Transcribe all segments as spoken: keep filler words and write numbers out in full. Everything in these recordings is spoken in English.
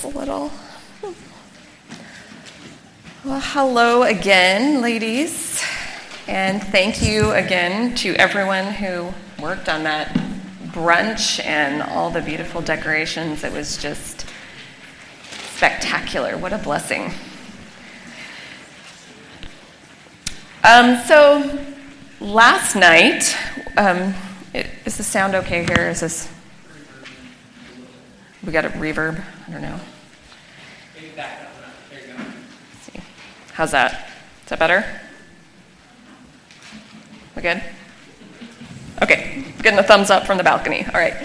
a little. Well, hello again, ladies. And thank you again to everyone who worked on that brunch and all the beautiful decorations. It was just spectacular. What a blessing. Um, so last night, um, it, is the sound okay here? Is this, we got a reverb? I don't know. There you go. Let's see. How's that? Is that better? We good? Okay, getting a thumbs up from the balcony. All right.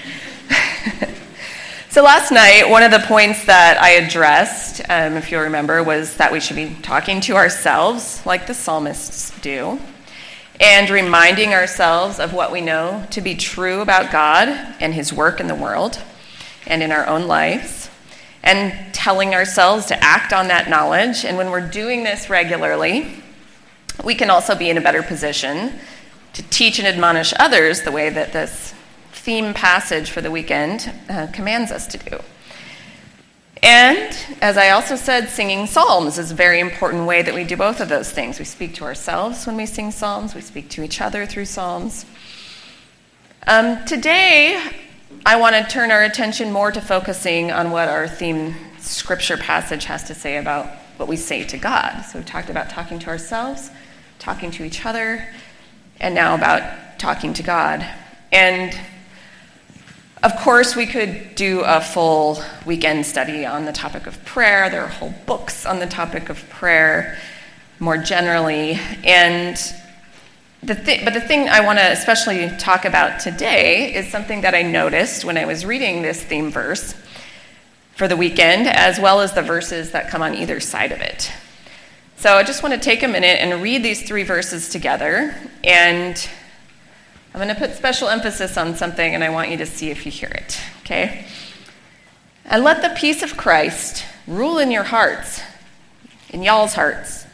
So last night, one of the points that I addressed, um, if you'll remember, was that we should be talking to ourselves like the psalmists do, and reminding ourselves of what we know to be true about God and his work in the world and in our own lives, and telling ourselves to act on that knowledge. And when we're doing this regularly, we can also be in a better position to teach and admonish others the way that this theme passage for the weekend uh, commands us to do. And as I also said, singing psalms is a very important way that we do both of those things. We speak to ourselves when we sing psalms. We speak to each other through psalms. Um, today, I want to turn our attention more to focusing on what our theme scripture passage has to say about what we say to God. So we talked about talking to ourselves, talking to each other, and now about talking to God. And of course, we could do a full weekend study on the topic of prayer. There are whole books on the topic of prayer more generally. And the thi- but the thing I want to especially talk about today is something that I noticed when I was reading this theme verse for the weekend, as well as the verses that come on either side of it. So I just want to take a minute and read these three verses together, and I'm going to put special emphasis on something, and I want you to see if you hear it, okay? And let the peace of Christ rule in your hearts, in y'all's hearts,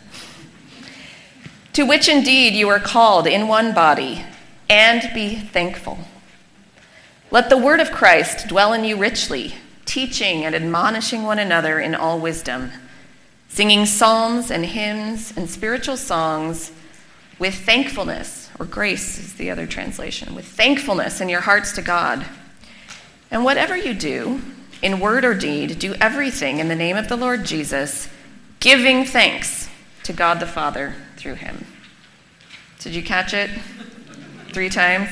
to which indeed you are called in one body, and be thankful. Let the word of Christ dwell in you richly, teaching and admonishing one another in all wisdom, singing psalms and hymns and spiritual songs with thankfulness, or grace is the other translation, with thankfulness in your hearts to God. And whatever you do, in word or deed, do everything in the name of the Lord Jesus, giving thanks to God the Father through him. Did you catch it? Three times?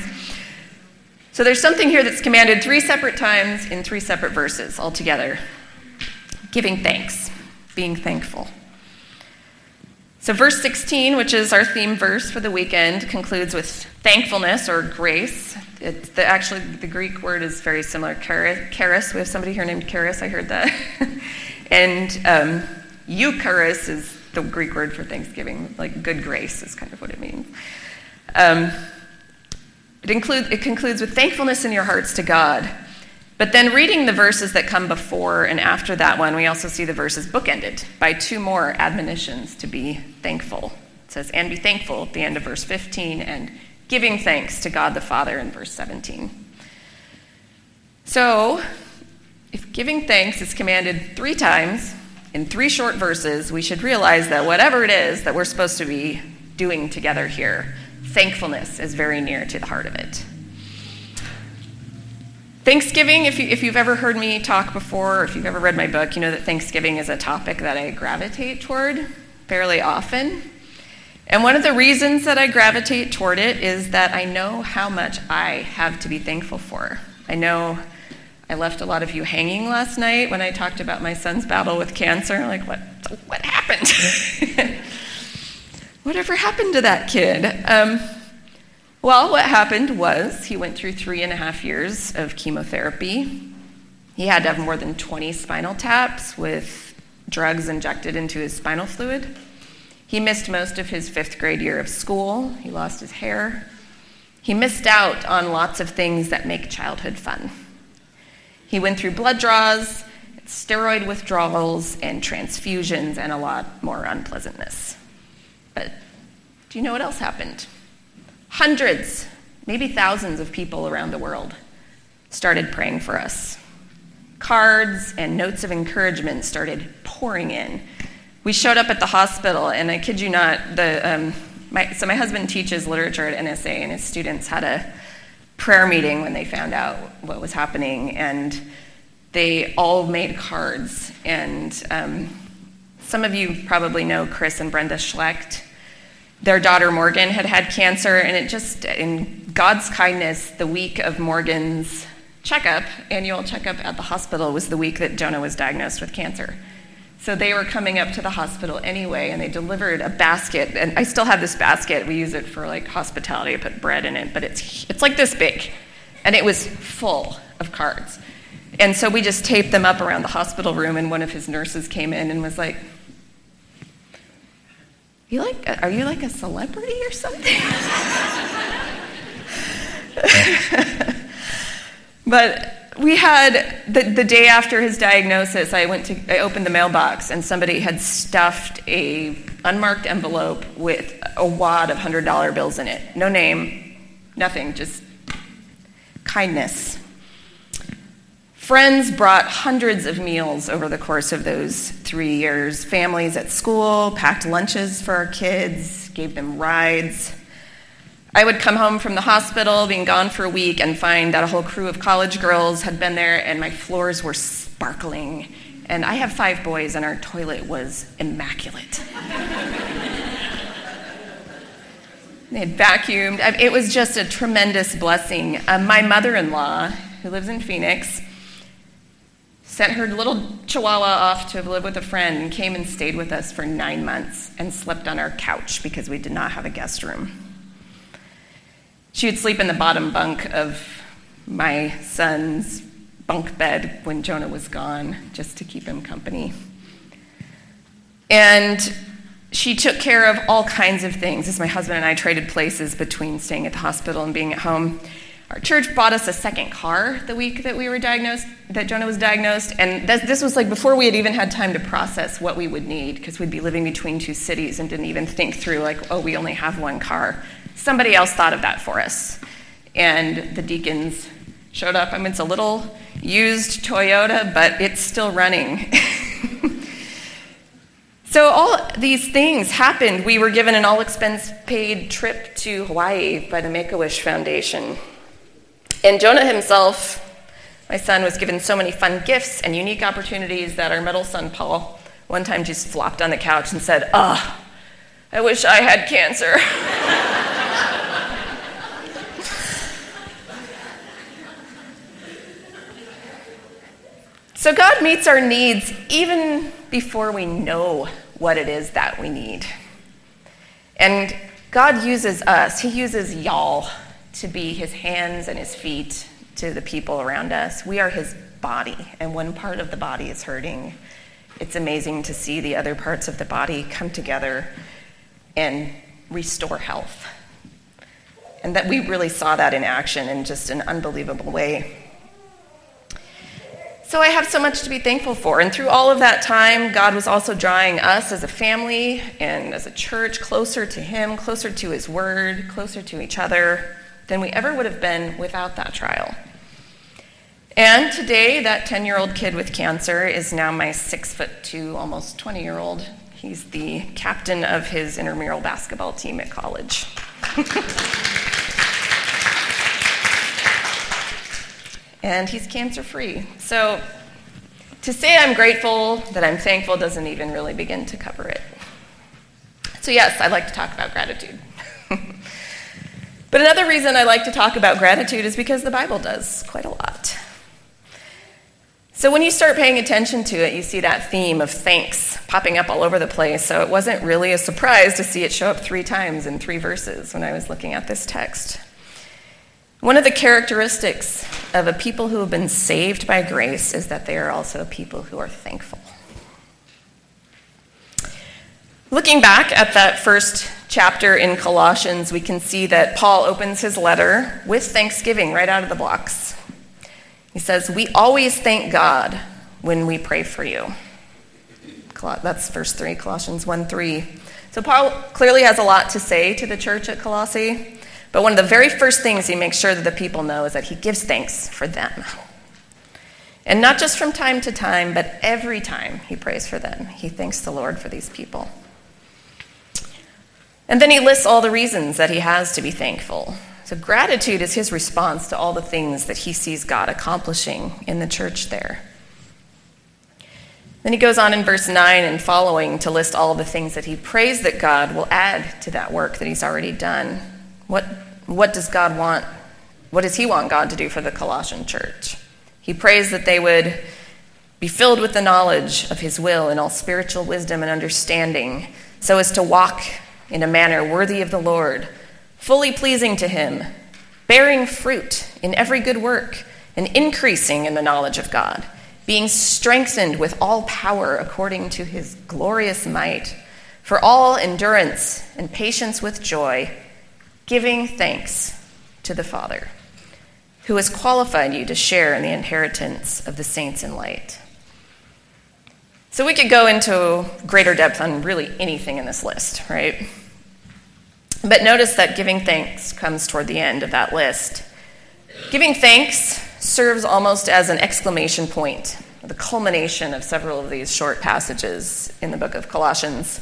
So there's something here that's commanded three separate times in three separate verses altogether. Giving thanks, being thankful. So verse sixteen, which is our theme verse for the weekend, concludes with thankfulness or grace. It's the, actually, the Greek word is very similar, charis. We have somebody here named Charis, I heard that. And um, Eucharis is the Greek word for thanksgiving, like good grace is kind of what it means. Um, it, include, it concludes with thankfulness in your hearts to God. But then reading the verses that come before and after that one, we also see the verses bookended by two more admonitions to be thankful. It says, and be thankful at the end of verse fifteen, and giving thanks to God the Father in verse seventeen. So, if giving thanks is commanded three times in three short verses, we should realize that whatever it is that we're supposed to be doing together here, thankfulness is very near to the heart of it. Thanksgiving, if, you, if you've ever heard me talk before, or if you've ever read my book, you know that Thanksgiving is a topic that I gravitate toward fairly often. And one of the reasons that I gravitate toward it is that I know how much I have to be thankful for. I know I left a lot of you hanging last night when I talked about my son's battle with cancer. Like, what, what happened? Whatever happened to that kid? Um, Well, what happened was he went through three and a half years of chemotherapy. He had to have more than twenty spinal taps with drugs injected into his spinal fluid. He missed most of his fifth grade year of school. He lost his hair. He missed out on lots of things that make childhood fun. He went through blood draws, steroid withdrawals, and transfusions, and a lot more unpleasantness. But do you know what else happened? Hundreds, maybe thousands of people around the world started praying for us, Cards and notes of encouragement started pouring in. We showed up at the hospital, and I kid you not, the um, my, so my husband teaches literature at N S A, and his students had a prayer meeting when they found out what was happening, and they all made cards. And um, some of you probably know Chris and Brenda Schlecht. Their daughter Morgan had had cancer, and it just, in God's kindness, the week of Morgan's checkup, annual checkup at the hospital, was the week that Jonah was diagnosed with cancer. So they were coming up to the hospital anyway, and they delivered a basket, and I still have this basket. We use it for like hospitality. I put bread in it, but it's it's like this big, and it was full of cards. And so we just taped them up around the hospital room, and one of his nurses came in and was like, "You like? Are you like a celebrity or something?" But we had, the, the day after his diagnosis, I went to, I opened the mailbox, and somebody had stuffed a unmarked envelope with a wad of one hundred dollar bills in it. No name, nothing, just kindness. Friends brought hundreds of meals over the course of those three years. Families at school packed lunches for our kids, gave them rides. I would come home from the hospital, being gone for a week, and find that a whole crew of college girls had been there, and my floors were sparkling. And I have five boys, and our toilet was immaculate. They had vacuumed. It was just a tremendous blessing. Uh, my mother-in-law, who lives in Phoenix, sent her little chihuahua off to live with a friend and came and stayed with us for nine months and slept on our couch because we did not have a guest room. She would sleep in the bottom bunk of my son's bunk bed when Jonah was gone, just to keep him company. And she took care of all kinds of things, as my husband and I traded places between staying at the hospital and being at home. Our church bought us a second car the week that we were diagnosed, that Jonah was diagnosed, and this, this was like before we had even had time to process what we would need, because we'd be living between two cities and didn't even think through, like, oh, we only have one car. Somebody else thought of that for us. And the deacons showed up. I mean, it's a little used Toyota, but it's still running. So all these things happened. We were given an all-expense-paid trip to Hawaii by the Make-A-Wish Foundation. And Jonah himself, my son, was given so many fun gifts and unique opportunities that our middle son, Paul, one time just flopped on the couch and said, "Ah, oh, I wish I had cancer." So God meets our needs even before we know what it is that we need. And God uses us, he uses y'all to be his hands and his feet to the people around us. We are his body, and one part of the body is hurting. It's amazing to see the other parts of the body come together and restore health. And that we really saw that in action in just an unbelievable way. So I have so much to be thankful for. And through all of that time, God was also drawing us as a family and as a church closer to him, closer to his word, closer to each other than we ever would have been without that trial. And today, that ten-year-old kid with cancer is now my six foot two, almost twenty-year-old. He's the captain of his intramural basketball team at college. And he's cancer-free. So to say I'm grateful, that I'm thankful, doesn't even really begin to cover it. So yes, I like to talk about gratitude. But another reason I like to talk about gratitude is because the Bible does quite a lot. So when you start paying attention to it, you see that theme of thanks popping up all over the place. So it wasn't really a surprise to see it show up three times in three verses when I was looking at this text. One of the characteristics of a people who have been saved by grace is that they are also people who are thankful. Looking back at that first chapter in Colossians, we can see that Paul opens his letter with thanksgiving right out of the blocks. He says, "We always thank God when we pray for you." That's verse three, Colossians one three. So Paul clearly has a lot to say to the church at Colossae. But one of the very first things he makes sure that the people know is that he gives thanks for them. And not just from time to time, but every time he prays for them, he thanks the Lord for these people. And then he lists all the reasons that he has to be thankful. So gratitude is his response to all the things that he sees God accomplishing in the church there. Then he goes on in verse nine and following to list all of the things that he prays that God will add to that work that he's already done. What, what does God want? What does he want God to do for the Colossian church? He prays that they would be filled with the knowledge of his will and all spiritual wisdom and understanding, so as to walk in a manner worthy of the Lord, fully pleasing to him, bearing fruit in every good work, and increasing in the knowledge of God, being strengthened with all power according to his glorious might, for all endurance and patience with joy, giving thanks to the Father, who has qualified you to share in the inheritance of the saints in light. So we could go into greater depth on really anything in this list, right? But notice that giving thanks comes toward the end of that list. Giving thanks serves almost as an exclamation point, the culmination of several of these short passages in the book of Colossians.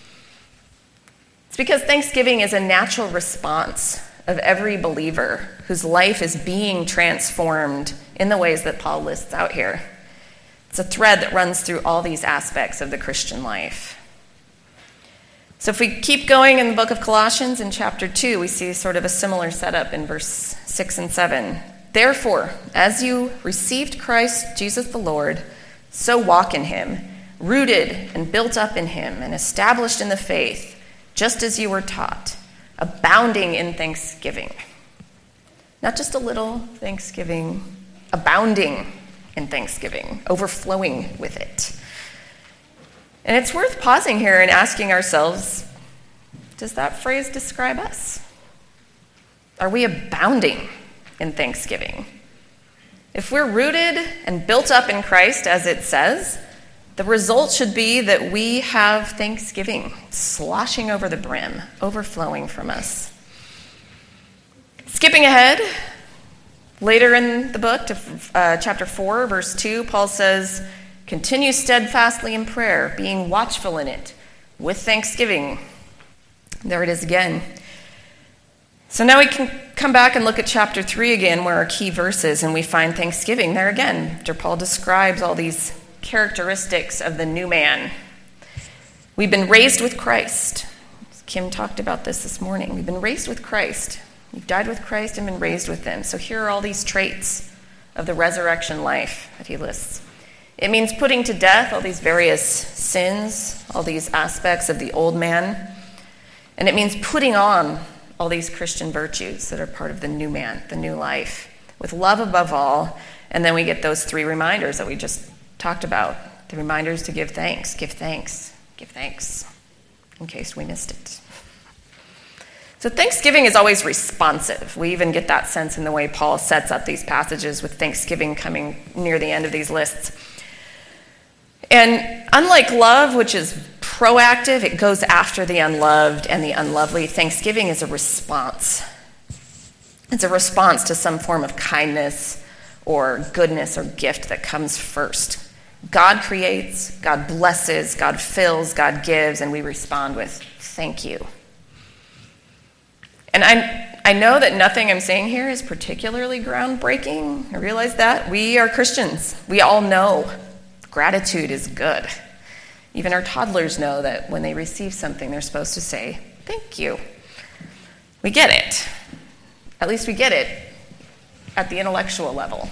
It's because thanksgiving is a natural response of every believer whose life is being transformed in the ways that Paul lists out here. It's a thread that runs through all these aspects of the Christian life. So if we keep going in the book of Colossians in chapter two, we see sort of a similar setup in verse six and seven. Therefore, as you received Christ Jesus the Lord, so walk in him, rooted and built up in him and established in the faith, just as you were taught, abounding in thanksgiving. Not just a little thanksgiving, abounding in thanksgiving, overflowing with it. And it's worth pausing here and asking ourselves, does that phrase describe us? Are we abounding in thanksgiving? If we're rooted and built up in Christ, as it says, the result should be that we have thanksgiving sloshing over the brim, overflowing from us. Skipping ahead, later in the book to uh, chapter four, verse two, Paul says, continue steadfastly in prayer, being watchful in it, with thanksgiving. There it is again. So now we can come back and look at chapter three again, where our key verse is, and we find thanksgiving there again, after Paul describes all these characteristics of the new man. We've been raised with Christ. Kim talked about this this morning. We've been raised with Christ. We've died with Christ and been raised with him. So here are all these traits of the resurrection life that he lists. It means putting to death all these various sins, all these aspects of the old man. And it means putting on all these Christian virtues that are part of the new man, the new life, with love above all. And then we get those three reminders that we just talked about. The reminders to give thanks, give thanks, give thanks, in case we missed it. So thanksgiving is always responsive. We even get that sense in the way Paul sets up these passages, with thanksgiving coming near the end of these lists. And unlike love, which is proactive, it goes after the unloved and the unlovely, thanksgiving is a response. It's a response to some form of kindness or goodness or gift that comes first. God creates, God blesses, God fills, God gives, and we respond with thank you. And I, I know that nothing I'm saying here is particularly groundbreaking. I realize that. We are Christians. We all know gratitude is good. Even our toddlers know that when they receive something, they're supposed to say, thank you. We get it. At least we get it at the intellectual level.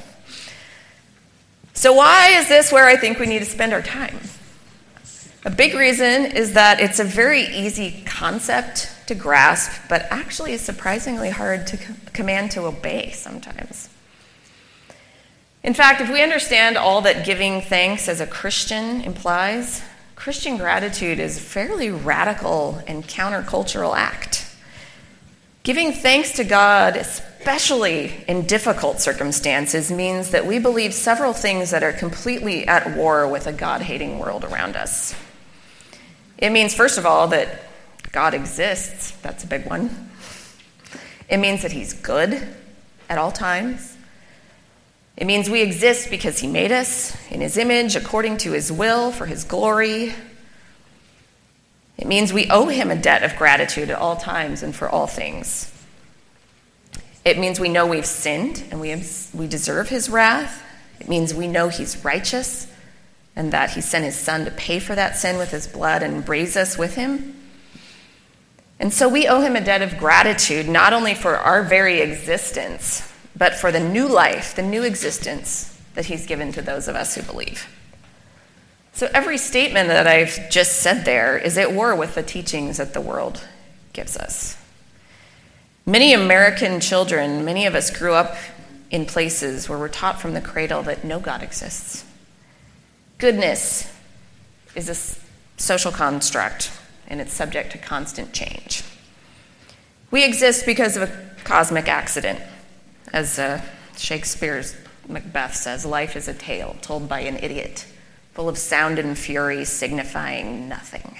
So why is this where I think we need to spend our time? A big reason is that it's a very easy concept to grasp, but actually is surprisingly hard to command to obey sometimes. In fact, if we understand all that giving thanks as a Christian implies, Christian gratitude is a fairly radical and countercultural act. Giving thanks to God, especially in difficult circumstances, means that we believe several things that are completely at war with a God-hating world around us. It means, first of all, that God exists. That's a big one. It means that he's good at all times. It means we exist because he made us in his image, according to his will, for his glory. It means we owe him a debt of gratitude at all times and for all things. It means we know we've sinned and we, have, we deserve his wrath. It means we know he's righteous and that he sent his son to pay for that sin with his blood and raise us with him. And so we owe him a debt of gratitude, not only for our very existence, but for the new life, the new existence that he's given to those of us who believe. So every statement that I've just said there is at war with the teachings that the world gives us. Many American children, many of us grew up in places where we're taught from the cradle that no God exists. Goodness is a social construct, and it's subject to constant change. We exist because of a cosmic accident. As uh, Shakespeare's Macbeth says, life is a tale told by an idiot, full of sound and fury, signifying nothing.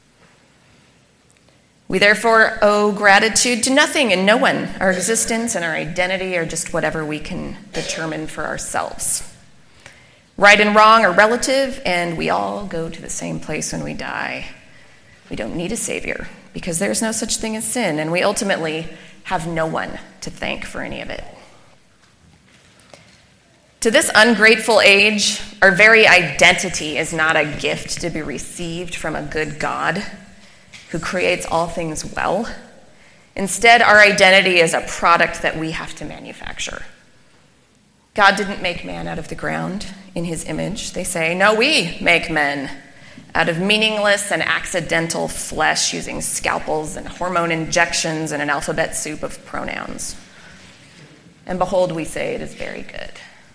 We therefore owe gratitude to nothing and no one. Our existence and our identity are just whatever we can determine for ourselves. Right and wrong are relative, and we all go to the same place when we die. We don't need a savior because there's no such thing as sin, and we ultimately have no one to thank for any of it. To this ungrateful age, our very identity is not a gift to be received from a good God who creates all things well. Instead, our identity is a product that we have to manufacture. God didn't make man out of the ground in his image, they say. No, we make men out of meaningless and accidental flesh using scalpels and hormone injections and an alphabet soup of pronouns. And behold, we say it is very good.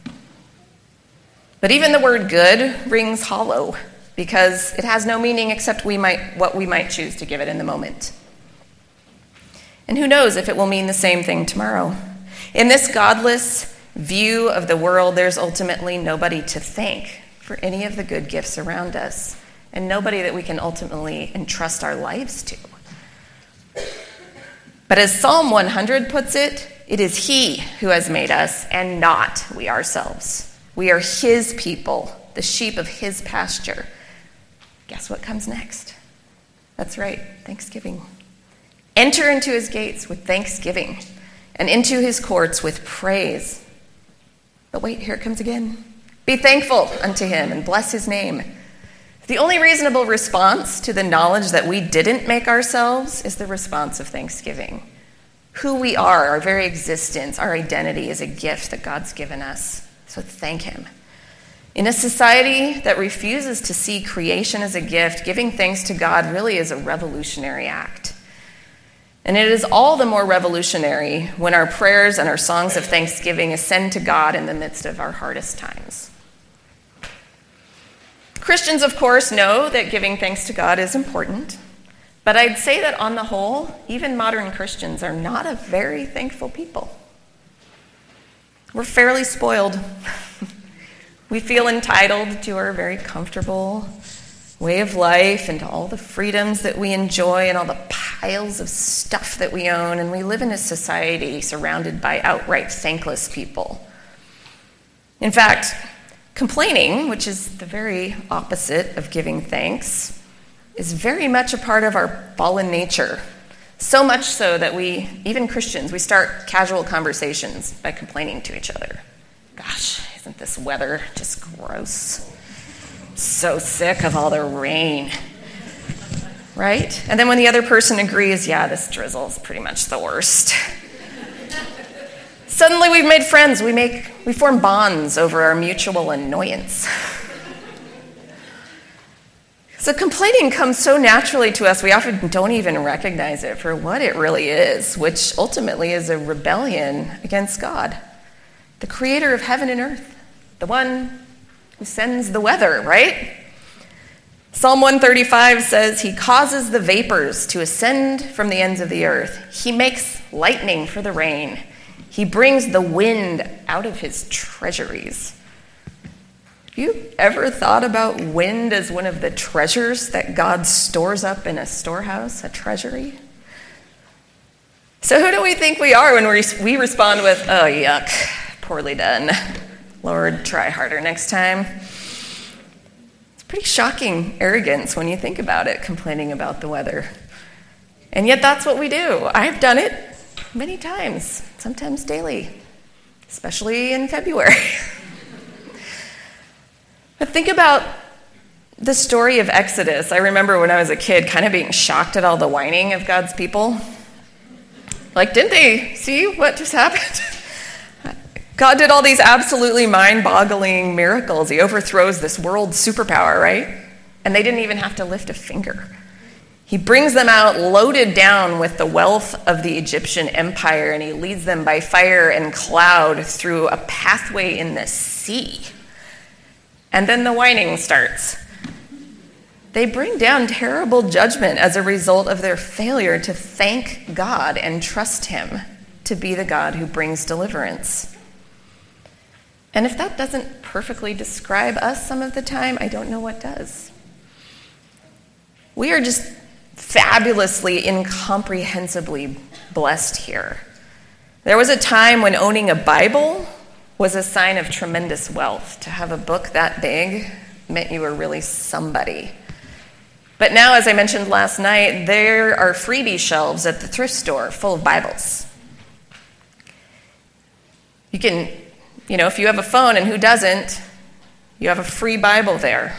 But even the word good rings hollow because it has no meaning except we might, what we might choose to give it in the moment. And who knows if it will mean the same thing tomorrow. In this godless view of the world, there's ultimately nobody to thank for any of the good gifts around us, and nobody that we can ultimately entrust our lives to. But as Psalm one hundred puts it, it is he who has made us and not we ourselves. We are his people, the sheep of his pasture. Guess what comes next? That's right, Thanksgiving. Enter into his gates with thanksgiving and into his courts with praise. But wait, here it comes again. Be thankful unto him and bless his name. The only reasonable response to the knowledge that we didn't make ourselves is the response of thanksgiving. Who we are, our very existence, our identity is a gift that God's given us. So thank him. In a society that refuses to see creation as a gift, giving thanks to God really is a revolutionary act. And it is all the more revolutionary when our prayers and our songs of thanksgiving ascend to God in the midst of our hardest times. Christians, of course, know that giving thanks to God is important, but I'd say that on the whole, even modern Christians are not a very thankful people. We're fairly spoiled. We feel entitled to our very comfortable way of life and to all the freedoms that we enjoy and all the piles of stuff that we own, and we live in a society surrounded by outright thankless people. In fact, complaining, which is the very opposite of giving thanks, is very much a part of our fallen nature. So much so that we, even Christians, we start casual conversations by complaining to each other. Gosh, isn't this weather just gross? I'm so sick of all the rain. Right? And then when the other person agrees, yeah, this drizzle is pretty much the worst. Suddenly we've made friends. We make, we form bonds over our mutual annoyance. So complaining comes so naturally to us, we often don't even recognize it for what it really is, which ultimately is a rebellion against God, the creator of heaven and earth, the one who sends the weather, right? Psalm one thirty-five says, he causes the vapors to ascend from the ends of the earth. He makes lightning for the rain. He brings the wind out of his treasuries. Have you ever thought about wind as one of the treasures that God stores up in a storehouse, a treasury? So who do we think we are when we, we respond with, oh, yuck, poorly done? Lord, try harder next time. It's pretty shocking arrogance when you think about it, complaining about the weather. And yet that's what we do. I've done it many times, sometimes daily, especially in February. But think about the story of Exodus. I remember when I was a kid kind of being shocked at all the whining of God's people. Like, didn't they see what just happened? God did all these absolutely mind-boggling miracles. He overthrows this world superpower, right? And they didn't even have to lift a finger. He brings them out loaded down with the wealth of the Egyptian empire, and he leads them by fire and cloud through a pathway in the sea. And then the whining starts. They bring down terrible judgment as a result of their failure to thank God and trust him to be the God who brings deliverance. And if that doesn't perfectly describe us some of the time, I don't know what does. We are just fabulously, incomprehensibly blessed here. There was a time when owning a Bible was a sign of tremendous wealth. To have a book that big meant you were really somebody. But now, as I mentioned last night, there are freebie shelves at the thrift store full of Bibles. You can, you know, if you have a phone, and who doesn't, you have a free Bible there.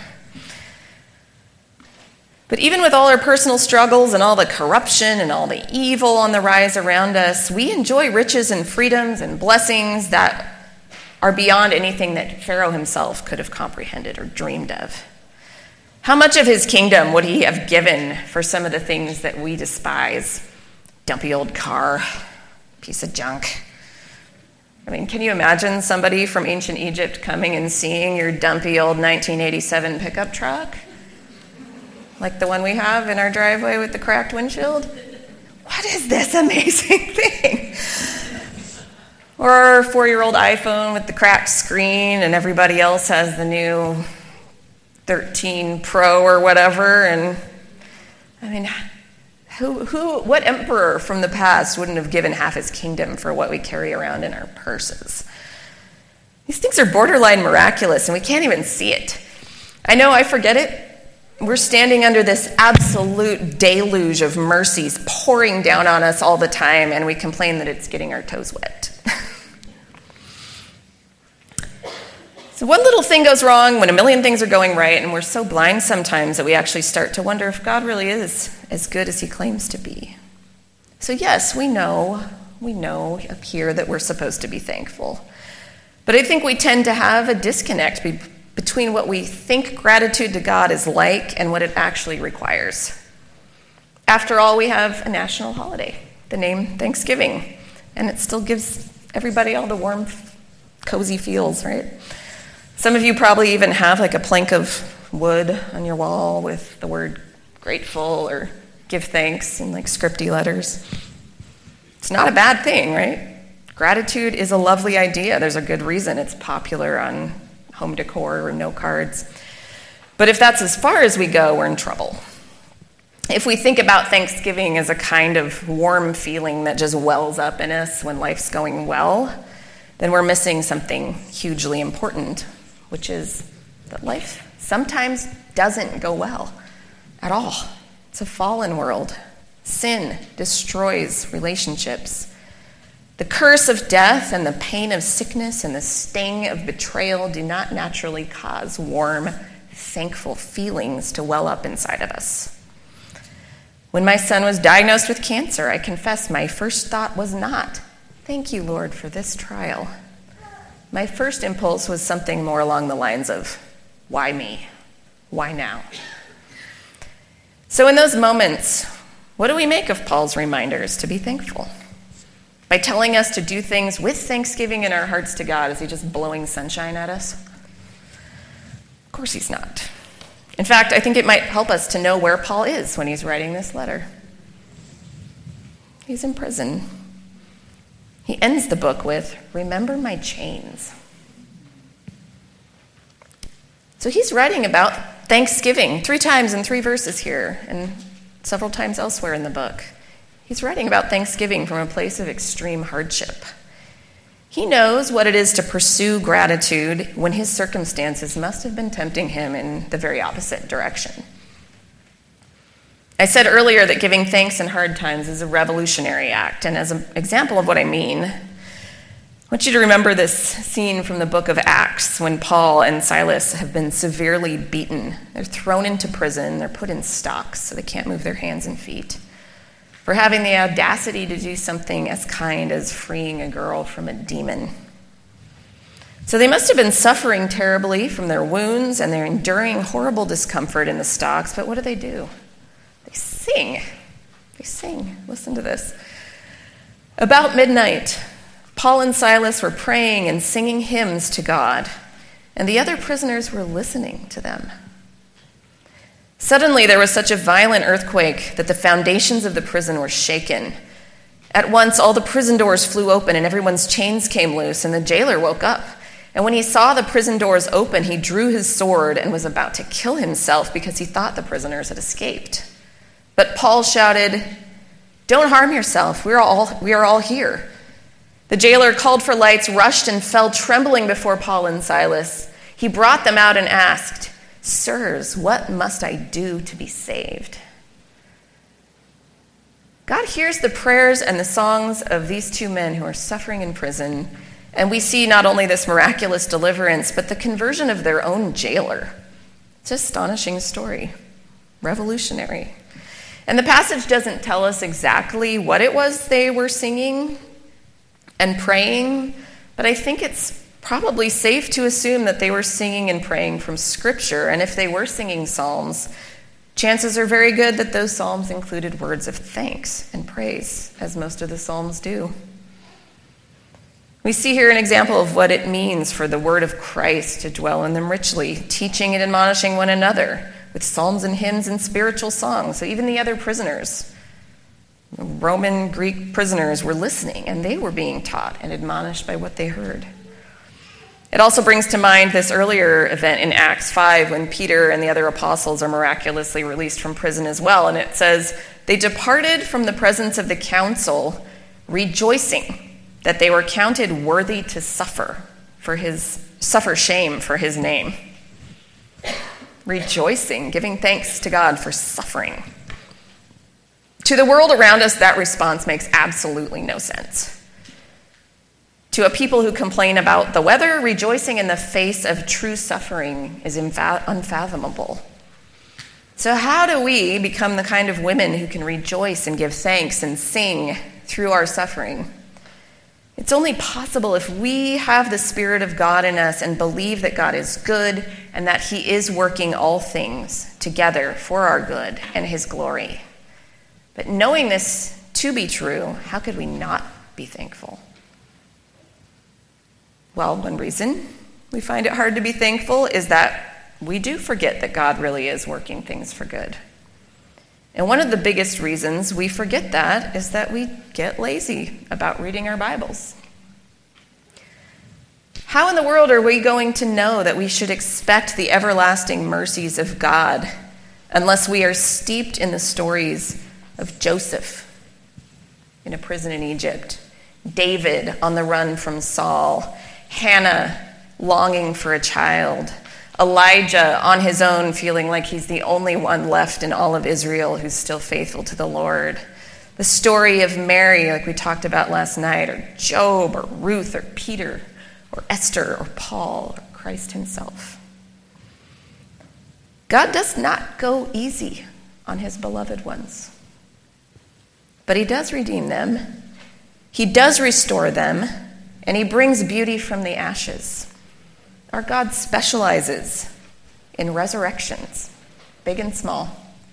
But even with all our personal struggles and all the corruption and all the evil on the rise around us, we enjoy riches and freedoms and blessings that are beyond anything that Pharaoh himself could have comprehended or dreamed of. How much of his kingdom would he have given for some of the things that we despise? Dumpy old car, piece of junk. I mean, can you imagine somebody from ancient Egypt coming and seeing your dumpy old nineteen eighty-seven pickup truck? Like the one we have in our driveway with the cracked windshield? What is this amazing thing? Or our four-year-old iPhone with the cracked screen, and everybody else has the new thirteen Pro or whatever. And I mean, who, who, what emperor from the past wouldn't have given half his kingdom for what we carry around in our purses? These things are borderline miraculous, and we can't even see it. I know I forget it. We're standing under this absolute deluge of mercies pouring down on us all the time, and we complain that it's getting our toes wet. So one little thing goes wrong when a million things are going right, and we're so blind sometimes that we actually start to wonder if God really is as good as he claims to be. So yes, we know, we know up here that we're supposed to be thankful. But I think we tend to have a disconnect be- between what we think gratitude to God is like and what it actually requires. After all, we have a national holiday, the name Thanksgiving, and it still gives everybody all the warm, cozy feels, right? Some of you probably even have like a plank of wood on your wall with the word grateful or give thanks in like scripty letters. It's not a bad thing, right? Gratitude is a lovely idea. There's a good reason it's popular on home decor or note cards. But if that's as far as we go, we're in trouble. If we think about Thanksgiving as a kind of warm feeling that just wells up in us when life's going well, then we're missing something hugely important, which is that life sometimes doesn't go well at all. It's a fallen world. Sin destroys relationships. The curse of death and the pain of sickness and the sting of betrayal do not naturally cause warm, thankful feelings to well up inside of us. When my son was diagnosed with cancer, I confess my first thought was not, "Thank you, Lord, for this trial." My first impulse was something more along the lines of, "Why me? Why now?" So in those moments, what do we make of Paul's reminders to be thankful? By telling us to do things with thanksgiving in our hearts to God, is he just blowing sunshine at us? Of course he's not. In fact, I think it might help us to know where Paul is when he's writing this letter. He's in prison. He ends the book with, "Remember my chains." So he's writing about Thanksgiving three times in three verses here and several times elsewhere in the book. He's writing about Thanksgiving from a place of extreme hardship. He knows what it is to pursue gratitude when his circumstances must have been tempting him in the very opposite direction. I said earlier that giving thanks in hard times is a revolutionary act, and as an example of what I mean, I want you to remember this scene from the book of Acts when Paul and Silas have been severely beaten. They're thrown into prison, they're put in stocks so they can't move their hands and feet, for having the audacity to do something as kind as freeing a girl from a demon. So they must have been suffering terribly from their wounds, and they're enduring horrible discomfort in the stocks, but what do they do? They sing. They sing. Listen to this. About midnight, Paul and Silas were praying and singing hymns to God, and the other prisoners were listening to them. Suddenly, there was such a violent earthquake that the foundations of the prison were shaken. At once, all the prison doors flew open and everyone's chains came loose, and the jailer woke up. And when he saw the prison doors open, he drew his sword and was about to kill himself because he thought the prisoners had escaped. But Paul shouted, "Don't harm yourself. We are all, we are all here." The jailer called for lights, rushed, and fell trembling before Paul and Silas. He brought them out and asked, "Sirs, what must I do to be saved?" God hears the prayers and the songs of these two men who are suffering in prison, and we see not only this miraculous deliverance, but the conversion of their own jailer. It's an astonishing story, revolutionary. And the passage doesn't tell us exactly what it was they were singing and praying, but I think it's probably safe to assume that they were singing and praying from Scripture, and if they were singing psalms, chances are very good that those psalms included words of thanks and praise, as most of the psalms do. We see here an example of what it means for the word of Christ to dwell in them richly, teaching and admonishing one another with psalms and hymns and spiritual songs. So even the other prisoners, Roman, Greek prisoners, were listening, and they were being taught and admonished by what they heard. It also brings to mind this earlier event in Acts five when Peter and the other apostles are miraculously released from prison as well. And it says, "They departed from the presence of the council, rejoicing that they were counted worthy to suffer for his suffer shame for his name." Rejoicing, giving thanks to God for suffering. To the world around us, that response makes absolutely no sense. To a people who complain about the weather, rejoicing in the face of true suffering is infa- unfathomable. So how do we become the kind of women who can rejoice and give thanks and sing through our suffering? It's only possible if we have the Spirit of God in us and believe that God is good and that he is working all things together for our good and his glory. But knowing this to be true, how could we not be thankful? Well, one reason we find it hard to be thankful is that we do forget that God really is working things for good. And one of the biggest reasons we forget that is that we get lazy about reading our Bibles. How in the world are we going to know that we should expect the everlasting mercies of God unless we are steeped in the stories of Joseph in a prison in Egypt, David on the run from Saul, Hannah longing for a child, Elijah on his own feeling like he's the only one left in all of Israel who's still faithful to the Lord, the story of Mary like we talked about last night, or Job or Ruth or Peter or Esther or Paul or Christ himself. God does not go easy on his beloved ones, but he does redeem them, he does restore them, and he brings beauty from the ashes. Our God specializes in resurrections, big and small.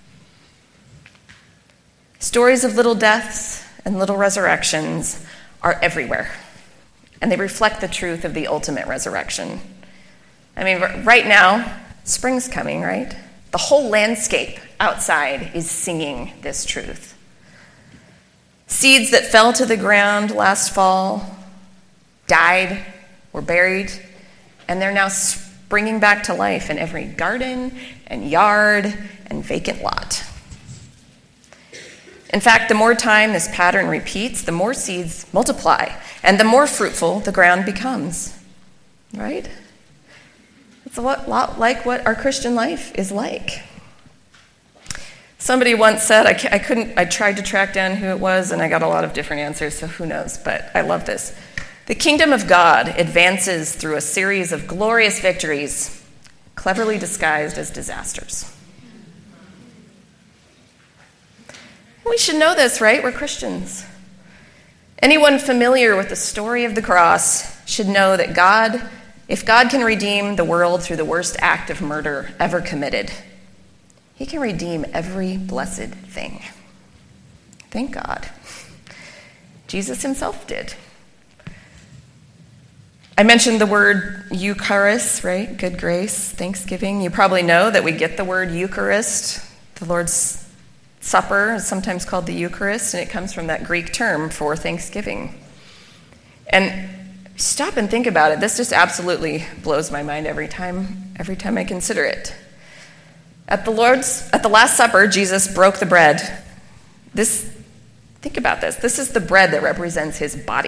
Stories of little deaths and little resurrections are everywhere, and they reflect the truth of the ultimate resurrection. I mean, right now, spring's coming, right? The whole landscape outside is singing this truth. Seeds that fell to the ground last fall, died, were buried, and they're now springing back to life in every garden and yard and vacant lot. In fact, the more time this pattern repeats, the more seeds multiply, and the more fruitful the ground becomes. Right? It's a lot like what our Christian life is like. Somebody once said, I, I couldn't, I tried to track down who it was, and I got a lot of different answers, so who knows, but I love this. The kingdom of God advances through a series of glorious victories, cleverly disguised as disasters. We should know this, right? We're Christians. Anyone familiar with the story of the cross should know that God, if God can redeem the world through the worst act of murder ever committed, he can redeem every blessed thing. Thank God. Jesus himself did. I mentioned the word Eucharist, right? Good grace, thanksgiving. You probably know that we get the word Eucharist. The Lord's Supper is sometimes called the Eucharist, and it comes from that Greek term for thanksgiving. And stop and think about it. This just absolutely blows my mind every time, every time I consider it. At the Lord's, at the Last Supper, Jesus broke the bread. This, think about this. This is the bread that represents his body.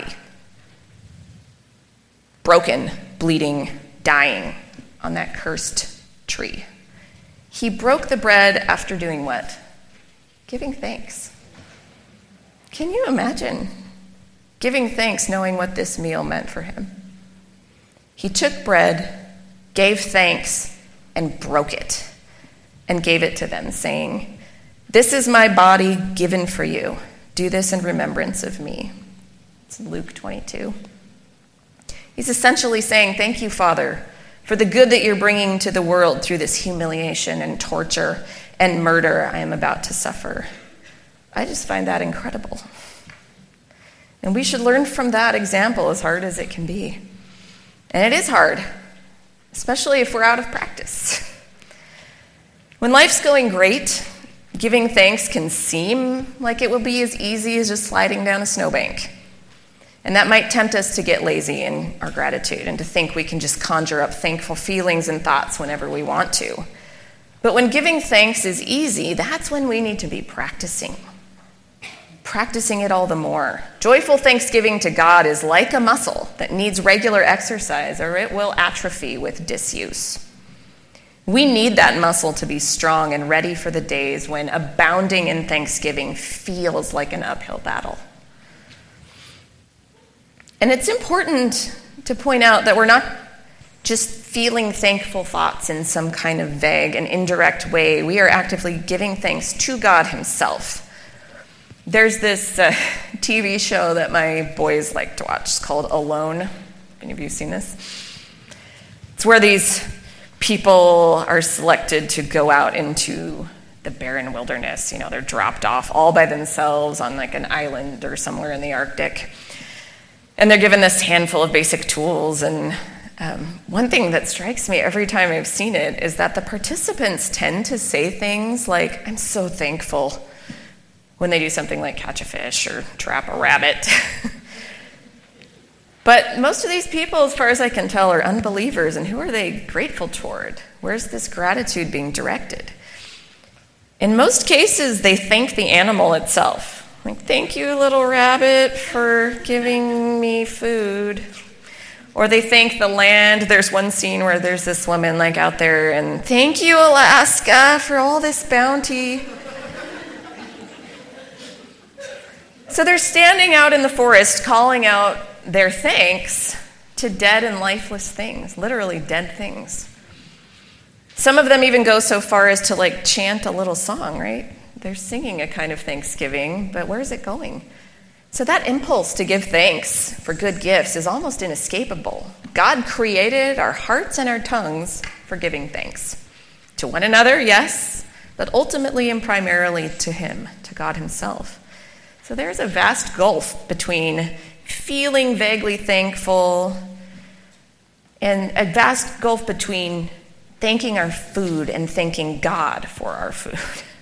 Broken, bleeding, dying on that cursed tree. He broke the bread after doing what? Giving thanks. Can you imagine giving thanks knowing what this meal meant for him? He took bread, gave thanks, and broke it, and gave it to them, saying, "This is my body given for you. Do this in remembrance of me." It's Luke twenty-two. He's essentially saying, thank you, Father, for the good that you're bringing to the world through this humiliation and torture and murder I am about to suffer. I just find that incredible. And we should learn from that example, as hard as it can be. And it is hard, especially if we're out of practice. When life's going great, giving thanks can seem like it will be as easy as just sliding down a snowbank. And that might tempt us to get lazy in our gratitude and to think we can just conjure up thankful feelings and thoughts whenever we want to. But when giving thanks is easy, that's when we need to be practicing. Practicing it all the more. Joyful thanksgiving to God is like a muscle that needs regular exercise, or it will atrophy with disuse. We need that muscle to be strong and ready for the days when abounding in thanksgiving feels like an uphill battle. And it's important to point out that we're not just feeling thankful thoughts in some kind of vague and indirect way. We are actively giving thanks to God himself. There's this uh, T V show that my boys like to watch. It's called Alone. Any of you seen this? It's where these people are selected to go out into the barren wilderness. You know, they're dropped off all by themselves on like an island or somewhere in the Arctic. And they're given this handful of basic tools. And um, one thing that strikes me every time I've seen it is that the participants tend to say things like, "I'm so thankful," when they do something like catch a fish or trap a rabbit. But most of these people, as far as I can tell, are unbelievers. And who are they grateful toward? Where's this gratitude being directed? In most cases, they thank the animal itself. Like, "Thank you, little rabbit, for giving me food." Or they thank the land. There's one scene where there's this woman like out there and, "Thank you, Alaska, for all this bounty." So they're standing out in the forest calling out their thanks to dead and lifeless things, literally dead things. Some of them even go so far as to like chant a little song, right? They're singing a kind of thanksgiving, but where is it going? So that impulse to give thanks for good gifts is almost inescapable. God created our hearts and our tongues for giving thanks. To one another, yes, but ultimately and primarily to him, to God himself. So there's a vast gulf between feeling vaguely thankful and a vast gulf between thanking our food and thanking God for our food.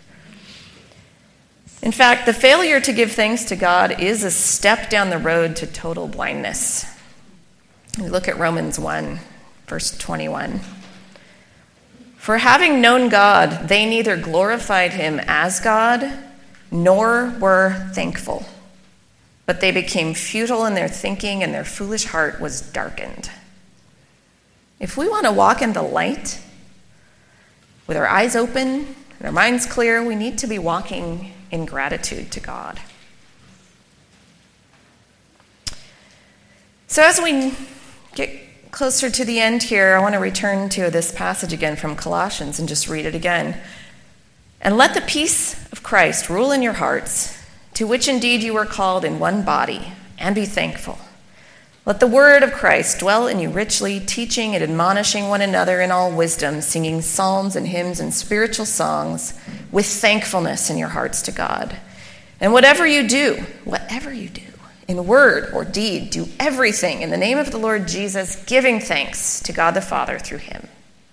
In fact, the failure to give thanks to God is a step down the road to total blindness. We look at Romans one, verse twenty-one. "For having known God, they neither glorified him as God, nor were thankful, but they became futile in their thinking, and their foolish heart was darkened. If we want to walk in the light, with our eyes open and our minds clear, we need to be walking in gratitude to God. So as we get closer to the end here, I want to return to this passage again from Colossians and just read it again. And let the peace of Christ rule in your hearts, to which indeed you were called in one body, and be thankful. Let the word of Christ dwell in you richly, teaching and admonishing one another in all wisdom, singing psalms and hymns and spiritual songs with thankfulness in your hearts to God. And whatever you do, whatever you do, in word or deed, do everything in the name of the Lord Jesus, giving thanks to God the Father through him.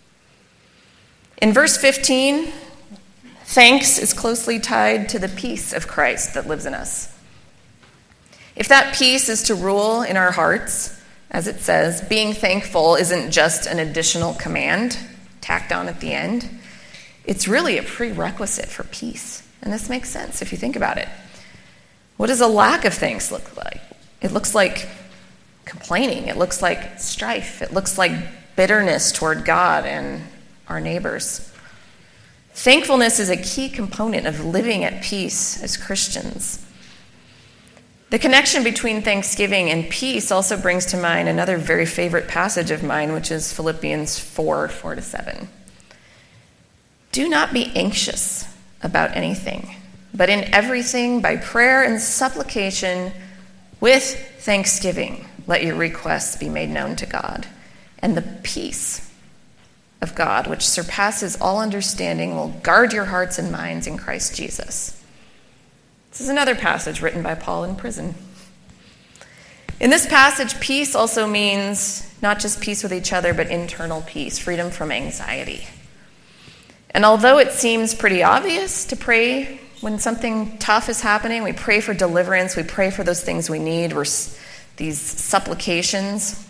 In verse fifteen, thanks is closely tied to the peace of Christ that lives in us. If that peace is to rule in our hearts, as it says, being thankful isn't just an additional command tacked on at the end. It's really a prerequisite for peace. And this makes sense if you think about it. What does a lack of thanks look like? It looks like complaining. It looks like strife. It looks like bitterness toward God and our neighbors. Thankfulness is a key component of living at peace as Christians. The connection between thanksgiving and peace also brings to mind another very favorite passage of mine, which is Philippians four, four to seven. Do not be anxious about anything, but in everything, by prayer and supplication, with thanksgiving, let your requests be made known to God. And the peace of God, which surpasses all understanding, will guard your hearts and minds in Christ Jesus. This is another passage written by Paul in prison. In this passage, peace also means not just peace with each other, but internal peace, freedom from anxiety. And although it seems pretty obvious to pray when something tough is happening, we pray for deliverance, we pray for those things we need, we're, these supplications,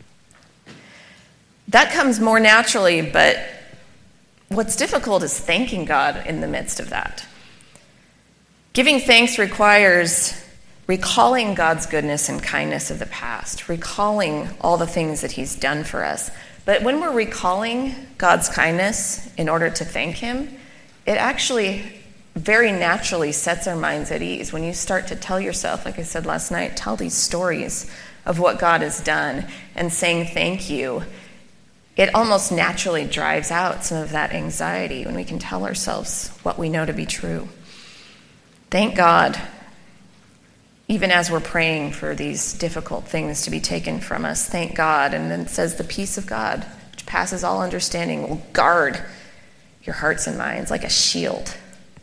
that comes more naturally, but what's difficult is thanking God in the midst of that. Giving thanks requires recalling God's goodness and kindness of the past, recalling all the things that he's done for us. But when we're recalling God's kindness in order to thank him, it actually very naturally sets our minds at ease. When you start to tell yourself, like I said last night, tell these stories of what God has done and saying thank you, it almost naturally drives out some of that anxiety when we can tell ourselves what we know to be true. Thank God, even as we're praying for these difficult things to be taken from us. Thank God. And then it says the peace of God, which passes all understanding, will guard your hearts and minds like a shield.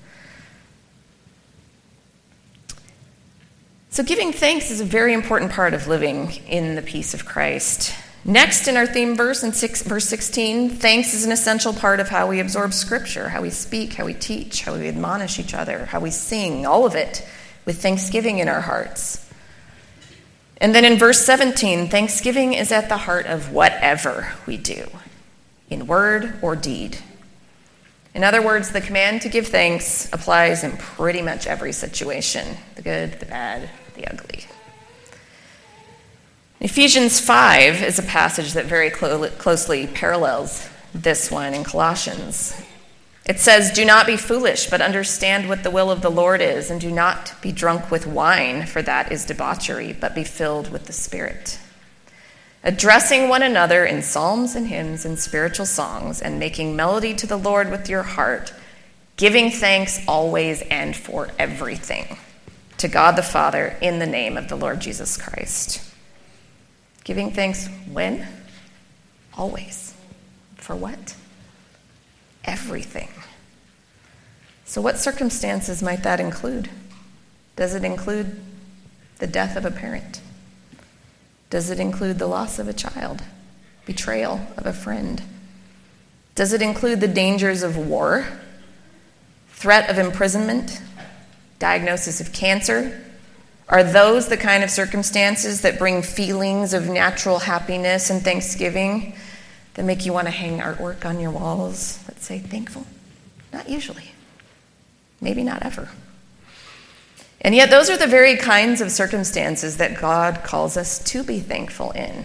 So giving thanks is a very important part of living in the peace of Christ. Next in our theme verse, in six, verse sixteen, thanks is an essential part of how we absorb Scripture, how we speak, how we teach, how we admonish each other, how we sing, all of it with thanksgiving in our hearts. And then in verse seventeen, thanksgiving is at the heart of whatever we do, in word or deed. In other words, the command to give thanks applies in pretty much every situation, the good, the bad, the ugly. Ephesians five is a passage that very clo- closely parallels this one in Colossians. It says, do not be foolish, but understand what the will of the Lord is, and do not be drunk with wine, for that is debauchery, but be filled with the Spirit. Addressing one another in psalms and hymns and spiritual songs, and making melody to the Lord with your heart, giving thanks always and for everything to God the Father in the name of the Lord Jesus Christ. Giving thanks when? Always. For what? Everything. So what circumstances might that include? Does it include the death of a parent? Does it include the loss of a child? Betrayal of a friend? Does it include the dangers of war? Threat of imprisonment? Diagnosis of cancer? Are those the kind of circumstances that bring feelings of natural happiness and thanksgiving that make you want to hang artwork on your walls that say thankful? Not usually. Maybe not ever. And yet those are the very kinds of circumstances that God calls us to be thankful in.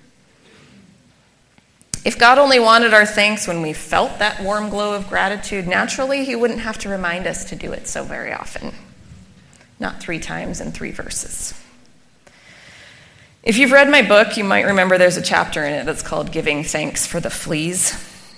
If God only wanted our thanks when we felt that warm glow of gratitude, naturally he wouldn't have to remind us to do it so very often. Not three times in three verses. If you've read my book, you might remember there's a chapter in it that's called Giving Thanks for the Fleas.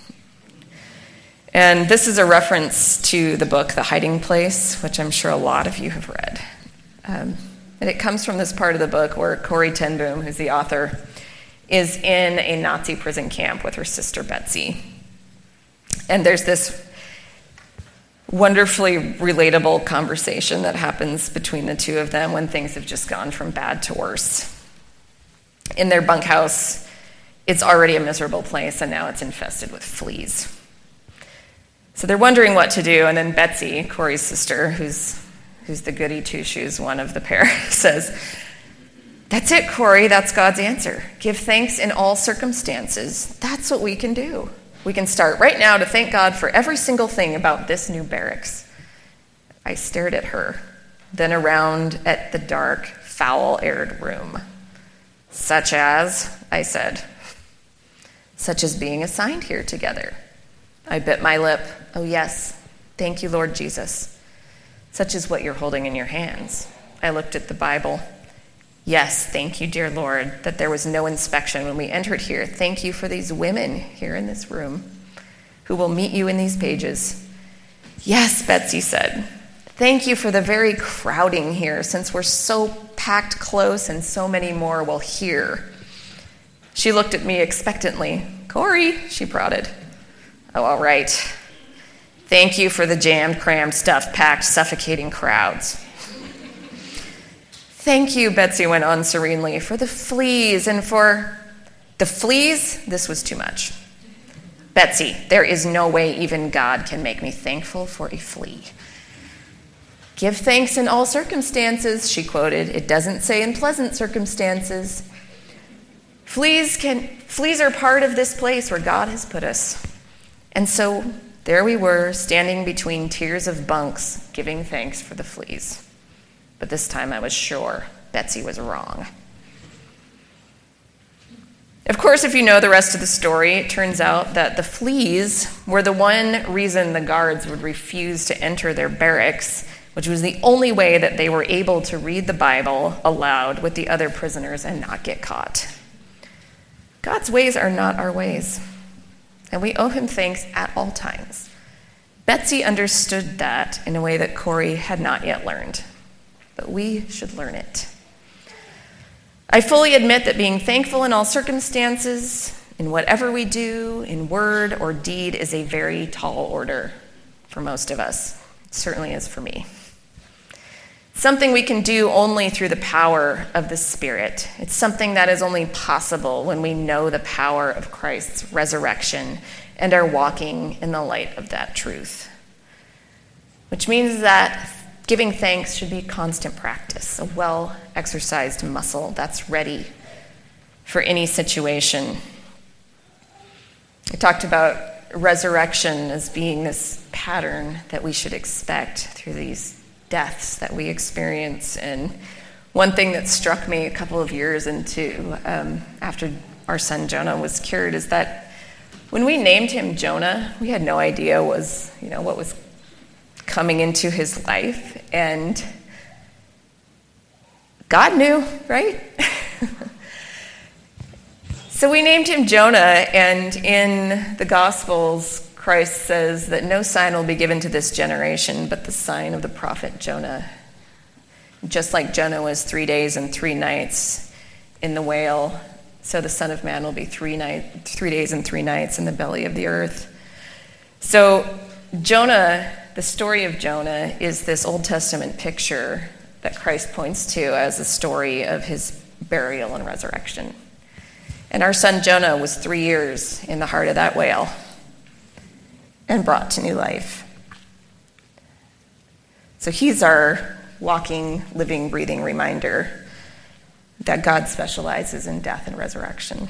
And this is a reference to the book, The Hiding Place, which I'm sure a lot of you have read. Um, and it comes from this part of the book where Corrie ten Boom, who's the author, is in a Nazi prison camp with her sister Betsy. And there's this wonderfully relatable conversation that happens between the two of them when things have just gone from bad to worse. In their bunkhouse, it's already a miserable place, and now it's infested with fleas. So they're wondering what to do, and then Betsy, Corey's sister, who's who's the goody two-shoes one of the pair, says, "That's it, Corey, that's God's answer. Give thanks in all circumstances. That's what we can do. We can start right now to thank God for every single thing about this new barracks." I stared at her, then around at the dark, foul-aired room. "Such as," I said. "Such as being assigned here together." I bit my lip. "Oh yes, thank you, Lord Jesus. Such as what you're holding in your hands." I looked at the Bible. "Yes, thank you, dear Lord, that there was no inspection when we entered here. Thank you for these women here in this room who will meet you in these pages." "Yes," Betsy said. "Thank you for the very crowding here, since we're so packed close and so many more will hear." She looked at me expectantly. "Corey," she prodded. "Oh, all right. Thank you for the jammed, crammed, stuffed, packed, suffocating crowds." "Thank you," Betsy went on serenely, "for the fleas and for..." "The fleas?" This was too much. "Betsy, there is no way even God can make me thankful for a flea." "Give thanks in all circumstances," she quoted. "It doesn't say in pleasant circumstances. Fleas can fleas are part of this place where God has put us." And so there we were, standing between tiers of bunks, giving thanks for the fleas. But this time I was sure Betsy was wrong. Of course, if you know the rest of the story, it turns out that the fleas were the one reason the guards would refuse to enter their barracks, which was the only way that they were able to read the Bible aloud with the other prisoners and not get caught. God's ways are not our ways, and we owe him thanks at all times. Betsy understood that in a way that Corey had not yet learned, but we should learn it. I fully admit that being thankful in all circumstances, in whatever we do, in word or deed, is a very tall order for most of us. It certainly is for me. Something we can do only through the power of the Spirit. It's something that is only possible when we know the power of Christ's resurrection and are walking in the light of that truth. Which means that giving thanks should be a constant practice, a well-exercised muscle that's ready for any situation. I talked about resurrection as being this pattern that we should expect through these deaths that we experience. And one thing that struck me a couple of years into um, after our son Jonah was cured is that when we named him Jonah, we had no idea was you know what was coming into his life, and God knew, right? So we named him Jonah, and in the Gospels, Christ says that no sign will be given to this generation but the sign of the prophet Jonah. Just like Jonah was three days and three nights in the whale, so the Son of Man will be three night, three days and three nights in the belly of the earth. So Jonah, the story of Jonah, is this Old Testament picture that Christ points to as a story of his burial and resurrection. And our son Jonah was three years in the heart of that whale and brought to new life. So he's our walking, living, breathing reminder that God specializes in death and resurrection.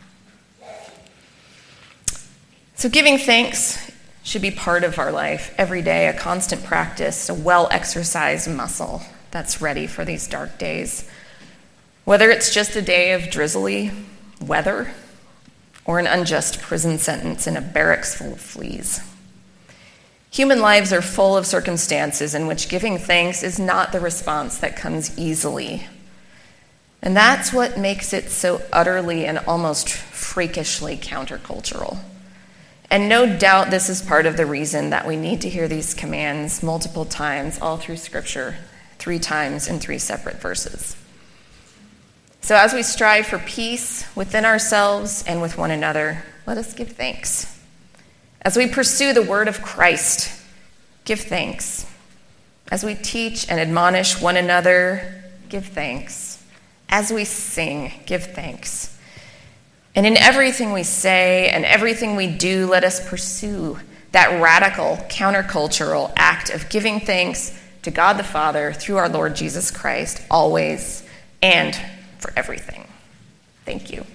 So giving thanks should be part of our life every day, a constant practice, a well-exercised muscle that's ready for these dark days. Whether it's just a day of drizzly weather or an unjust prison sentence in a barracks full of fleas. Human lives are full of circumstances in which giving thanks is not the response that comes easily. And that's what makes it so utterly and almost freakishly countercultural. And no doubt this is part of the reason that we need to hear these commands multiple times all through Scripture, three times in three separate verses. So as we strive for peace within ourselves and with one another, let us give thanks. As we pursue the word of Christ, give thanks. As we teach and admonish one another, give thanks. As we sing, give thanks. And in everything we say and everything we do, let us pursue that radical, countercultural act of giving thanks to God the Father through our Lord Jesus Christ, always and for everything. Thank you.